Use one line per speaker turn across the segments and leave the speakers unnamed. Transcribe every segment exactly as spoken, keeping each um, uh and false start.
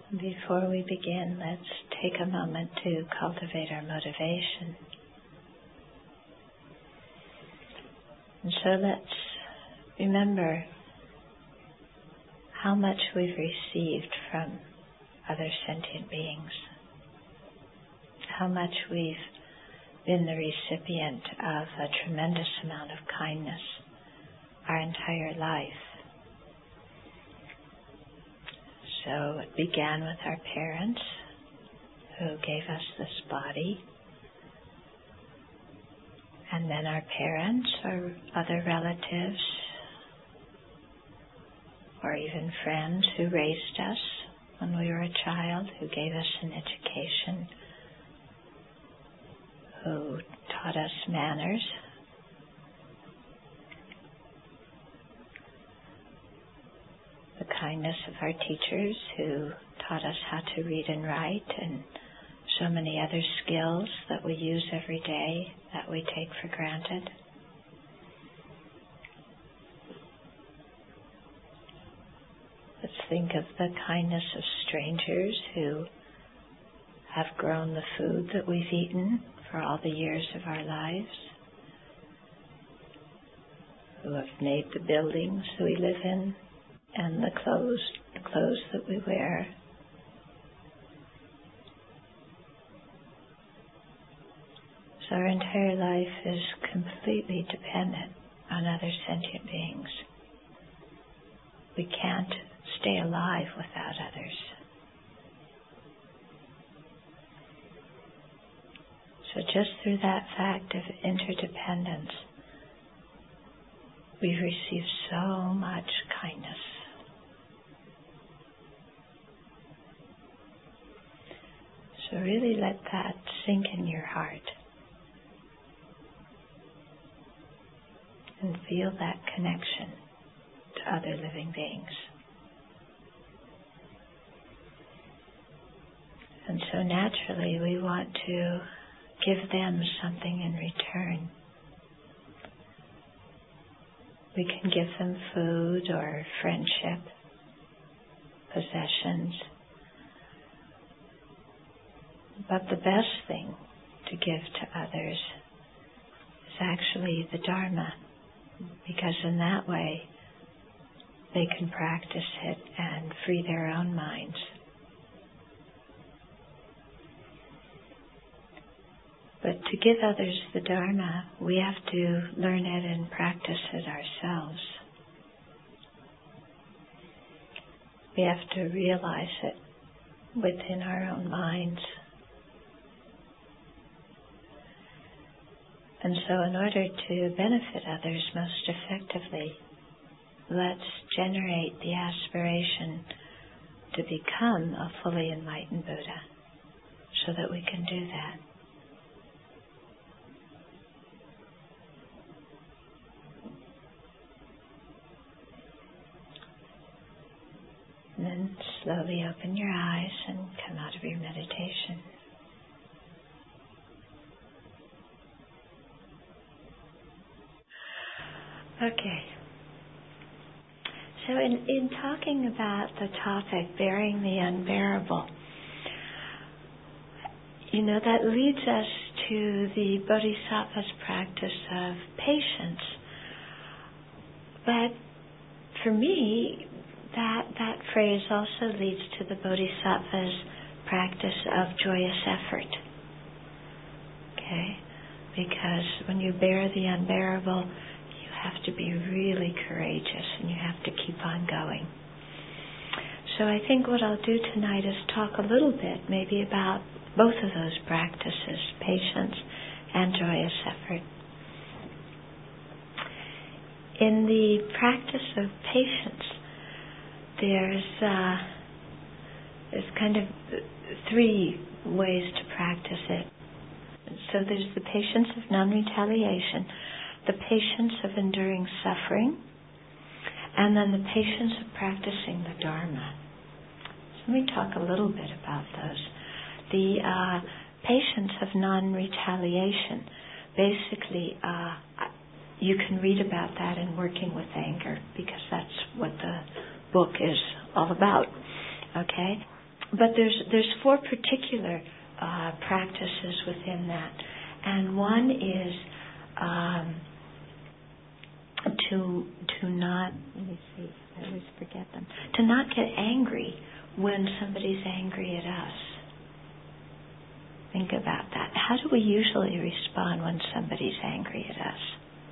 Before we begin, let's take a moment to cultivate our motivation. And so let's remember how much we've received from other sentient beings, how much we've been the recipient of a tremendous amount of kindness our entire life. So it began with our parents who gave us this body, and then our parents or other relatives or even friends who raised us when we were a child, who gave us an education, who taught us manners. The kindness of our teachers who taught us how to read and write, and so many other skills that we use every day that we take for granted. Let's think of the kindness of strangers who have grown the food that we've eaten for all the years of our lives, who have made the buildings that we live in and the clothes, the clothes that we wear. So our entire life is completely dependent on other sentient beings. We can't stay alive without others. So just through that fact of interdependence, we've received so much kindness. So really let that sink in your heart and feel that connection to other living beings. And so naturally we want to give them something in return. We can give them food or friendship, possessions. But the best thing to give to others is actually the Dharma, because in that way they can practice it and free their own minds. But to give others the Dharma, we have to learn it and practice it ourselves. We have to realize it within our own minds. And so in order to benefit others most effectively, let's generate the aspiration to become a fully enlightened Buddha so that we can do that. And then slowly open your eyes and come out of your meditation. Okay. So in, in talking about the topic, bearing the unbearable, you know, that leads us to the Bodhisattva's practice of patience. But for me, that, that phrase also leads to the Bodhisattva's practice of joyous effort. Okay? Because when you bear the unbearable, have to be really courageous and you have to keep on going. So I think what I'll do tonight is talk a little bit maybe about both of those practices, patience and joyous effort. In the practice of patience, there's uh, there's kind of three ways to practice it. So there's the patience of non-retaliation, the patience of enduring suffering, and then the patience of practicing the Dharma. So let me talk a little bit about those. The uh, patience of non-retaliation, basically, uh, you can read about that in Working with Anger, because that's what the book is all about. Okay? but there's there's four particular uh, practices within that, and one is um, to to not let me see I always forget them to not get angry when somebody's angry at us. Think about that. How do we usually respond when somebody's angry at us?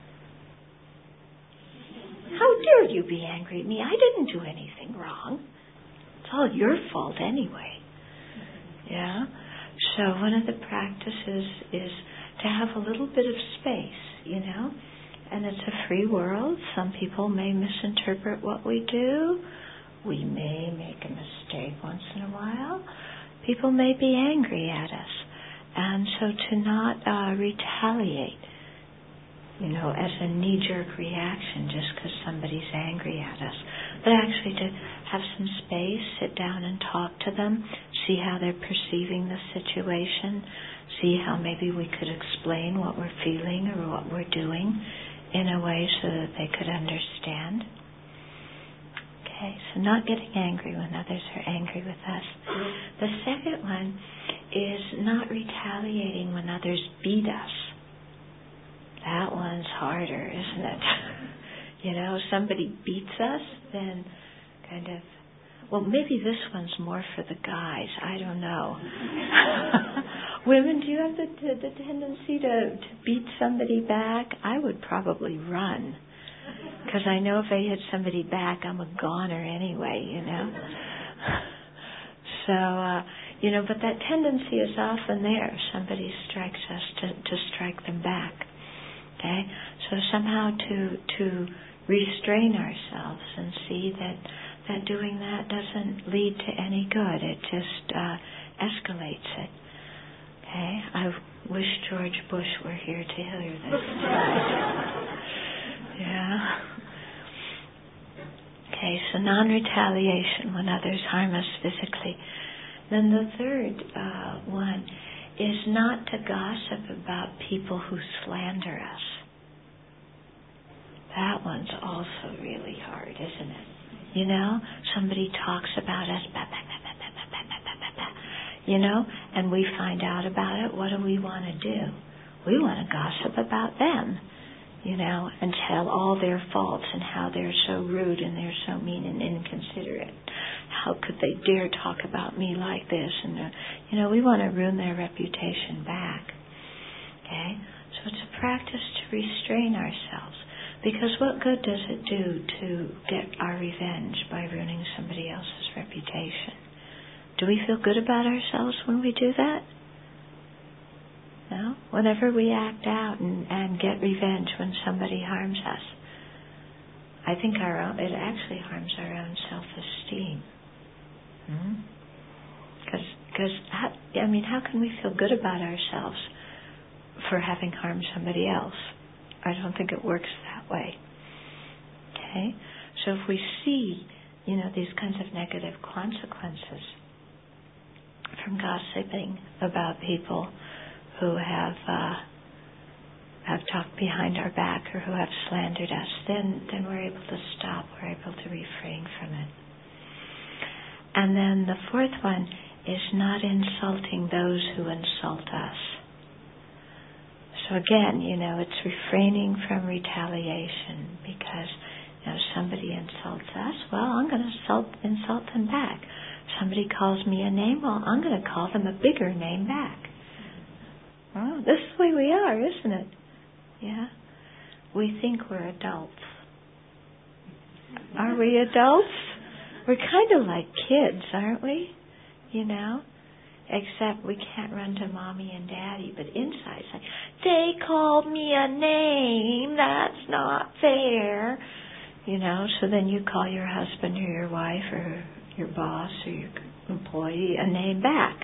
How dare you be angry at me? I didn't do anything wrong. It's all your fault anyway. Yeah? So one of the practices is to have a little bit of space, you know? And it's a free world. Some people may misinterpret what we do. We may make a mistake once in a while. People may be angry at us. And so to not uh, retaliate, you know, as a knee-jerk reaction just because somebody's angry at us, but actually to have some space, sit down and talk to them, see how they're perceiving the situation, see how maybe we could explain what we're feeling or what we're doing in a way so that they could understand. Okay, so not getting angry when others are angry with us. The second one is not retaliating when others beat us. That one's harder, isn't it? You know, if somebody beats us, then kind of, well, maybe this one's more for the guys. I don't know. Women, do you have the, the, the tendency to, to beat somebody back? I would probably run. Because I know if I hit somebody back, I'm a goner anyway, you know. So, uh, you know, but that tendency is often there. If somebody strikes us, to, to strike them back. Okay? So somehow to to restrain ourselves and see that, that doing that doesn't lead to any good. It just uh, escalates it. Okay? I wish George Bush were here to hear this. Yeah. Okay, so non-retaliation when others harm us physically. Then the third uh, one is not to gossip about people who slander us. That one's also really hard, isn't it? You know, somebody talks about us, bah, bah, bah, bah, bah, bah, bah, bah, bah, bah, you know, and we find out about it. What do we want to do? We want to gossip about them. You know, and tell all their faults and how they're so rude and they're so mean and inconsiderate. How could they dare talk about me like this? And, uh, you know, we want to ruin their reputation back. Okay? So it's a practice to restrain ourselves. Because what good does it do to get our revenge by ruining somebody else's reputation? Do we feel good about ourselves when we do that? No? Whenever we act out and, and get revenge when somebody harms us, I think our own, it actually harms our own self-esteem. Because, hmm? I mean, how can we feel good about ourselves for having harmed somebody else? I don't think it works that way. Okay? So if we see, you know, these kinds of negative consequences from gossiping about people who have uh, have talked behind our back or who have slandered us, then, then we're able to stop, we're able to refrain from it. And then the fourth one is not insulting those who insult us. So again, you know, it's refraining from retaliation because, you know, somebody insults us, well, I'm going to insult, insult them back. Somebody calls me a name, well, I'm going to call them a bigger name back. Oh, this is the way we are, isn't it? Yeah? We think we're adults. Are we adults? We're kind of like kids, aren't we? You know? Except we can't run to mommy and daddy, but inside it's like, they called me a name, that's not fair. You know, so then you call your husband or your wife or your boss or your employee a name back.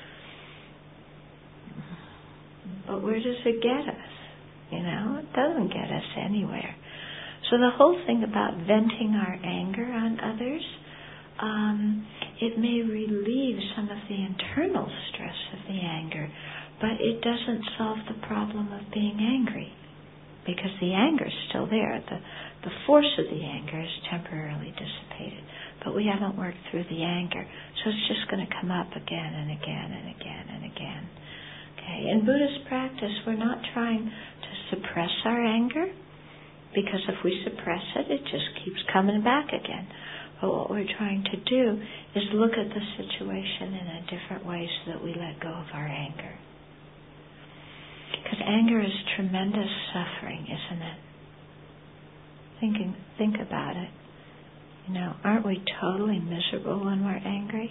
But where does it get us? You know, it doesn't get us anywhere. So the whole thing about venting our anger on others, um, it may relieve some of the internal stress of the anger, but it doesn't solve the problem of being angry, because the anger's still there. The the force of the anger is temporarily dissipated, but we haven't worked through the anger, so it's just going to come up again and again and again and again. Okay, in Buddhist practice, we're not trying to suppress our anger, because if we suppress it, it just keeps coming back again. But what we're trying to do is look at the situation in a different way so that we let go of our anger. Because anger is tremendous suffering, isn't it? Thinking, think about it. You know, aren't we totally miserable when we're angry?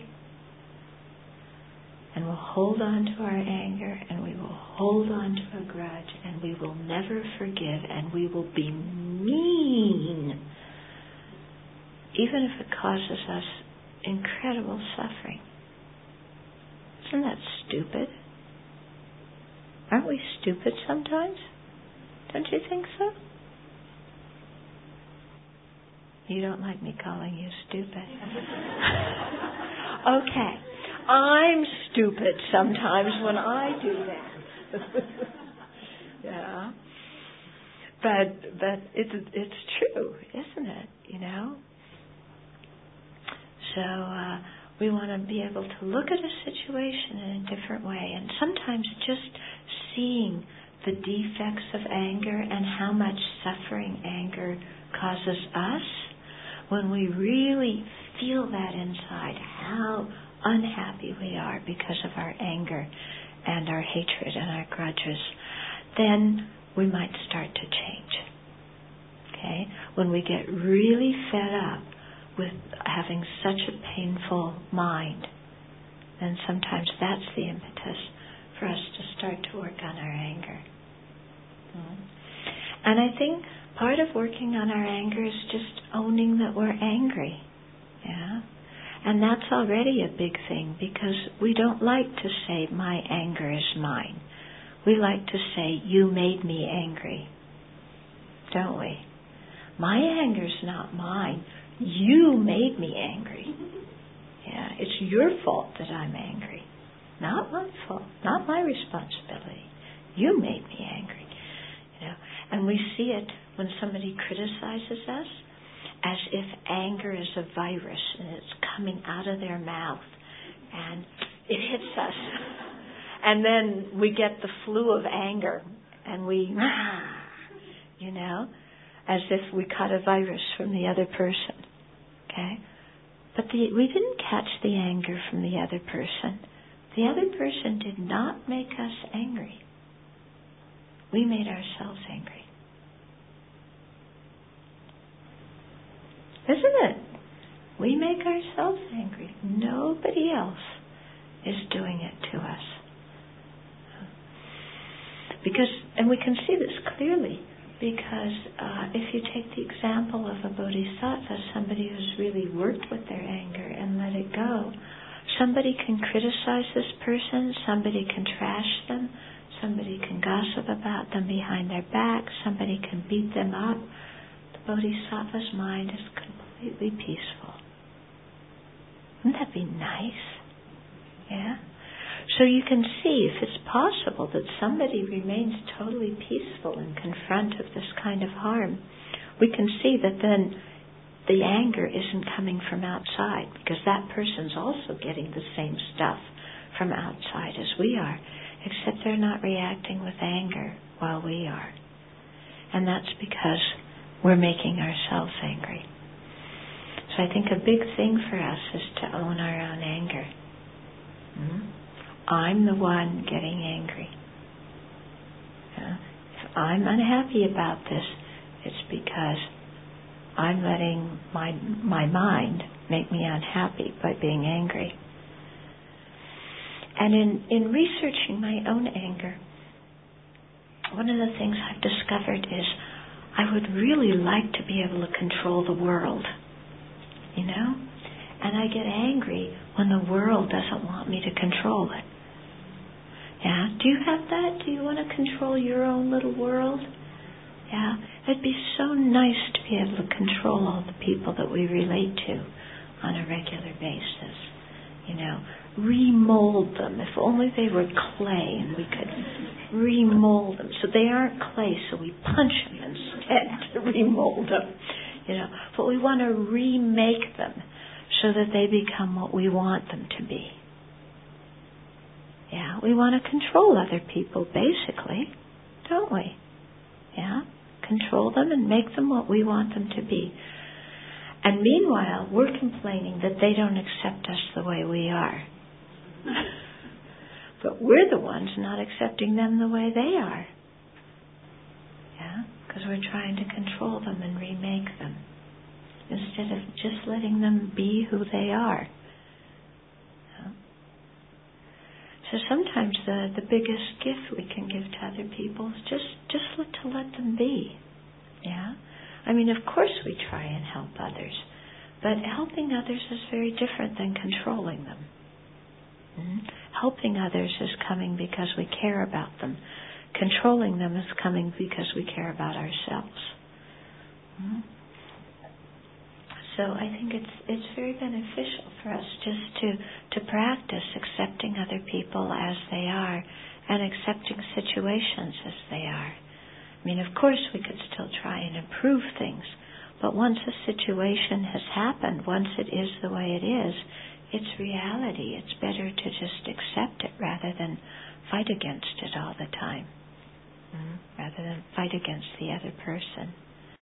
And we'll hold on to our anger, and we will hold on to a grudge, and we will never forgive, and we will be mean, even if it causes us incredible suffering. Isn't that stupid? Aren't we stupid sometimes? Don't you think so? You don't like me calling you stupid. Okay. I'm stupid sometimes when I do that. Yeah. But but it's it's true, isn't it? You know? So uh, we want to be able to look at a situation in a different way, and sometimes just seeing the defects of anger and how much suffering anger causes us, when we really feel that inside, how unhappy we are because of our anger and our hatred and our grudges, then we might start to change. Okay? When we get really fed up with having such a painful mind, then sometimes that's the impetus for us to start to work on our anger. Mm. And I think part of working on our anger is just owning that we're angry. Yeah? And that's already a big thing, because we don't like to say, my anger is mine. We like to say, you made me angry. Don't we? My anger's not mine. You made me angry. Yeah, it's your fault that I'm angry. Not my fault. Not my responsibility. You made me angry. You know, and we see it when somebody criticizes us, as if anger is a virus and it's coming out of their mouth and it hits us. And then we get the flu of anger and we, you know, as if we caught a virus from the other person. Okay? But the, we didn't catch the anger from the other person. The other person did not make us angry. We made ourselves angry. Isn't it? We make ourselves angry. Nobody else is doing it to us. Because, and we can see this clearly, because uh, if you take the example of a bodhisattva, somebody who's really worked with their anger and let it go, somebody can criticize this person, somebody can trash them, somebody can gossip about them behind their back, somebody can beat them up. The bodhisattva's mind is completely peaceful. Wouldn't that be nice? Yeah? So you can see, if it's possible that somebody remains totally peaceful in confront of this kind of harm, we can see that then the anger isn't coming from outside, because that person's also getting the same stuff from outside as we are, except they're not reacting with anger while we are. And that's because we're making ourselves angry. So I think a big thing for us is to own our own anger. Hmm? I'm the one getting angry. Yeah? If I'm unhappy about this, it's because I'm letting my my mind make me unhappy by being angry. And in, in researching my own anger, one of the things I've discovered is I would really like to be able to control the world, you know? And I get angry when the world doesn't want me to control it. Yeah? Do you have that? Do you want to control your own little world? Yeah? It'd be so nice to be able to control all the people that we relate to on a regular basis. You know, remold them. If only they were clay and we could remold them. So they aren't clay, so we punch them instead to remold them. You know, but we want to remake them so that they become what we want them to be. Yeah, we want to control other people, basically, don't we? Yeah, control them and make them what we want them to be. And meanwhile, we're complaining that they don't accept us the way we are. But we're the ones not accepting them the way they are. Yeah, because we're trying to control them and remake them instead of just letting them be who they are. Yeah. So sometimes the, the biggest gift we can give to other people is just, just let, to let them be. Yeah? I mean, of course we try and help others, but helping others is very different than controlling them. Mm-hmm. Helping others is coming because we care about them. Controlling them is coming because we care about ourselves. Mm-hmm. So I think it's it's very beneficial for us just to, to practice accepting other people as they are and accepting situations as they are. I mean, of course we could still try and improve things, but once a situation has happened, once it is the way it is, it's reality. It's better to just accept it rather than fight against it all the time, mm-hmm. rather than fight against the other person.